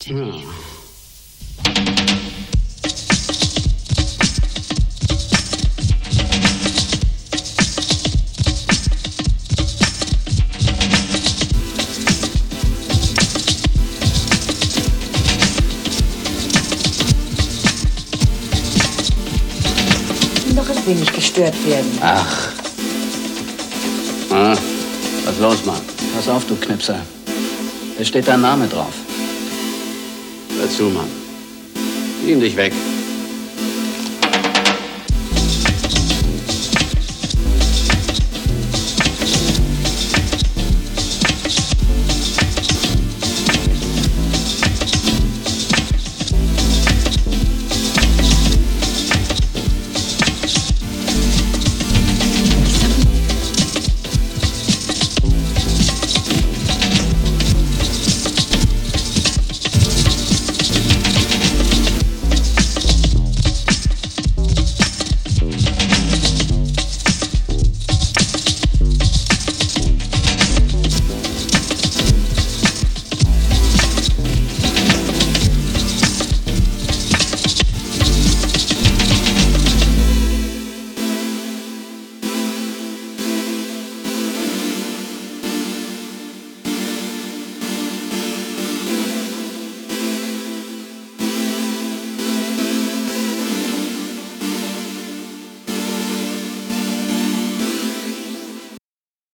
Hm. Noch ein wenig gestört werden. Ach. Was los, Mann? Pass auf, du Knipser. Es steht dein Name drauf. Hör zu, Mann. Nimm dich weg.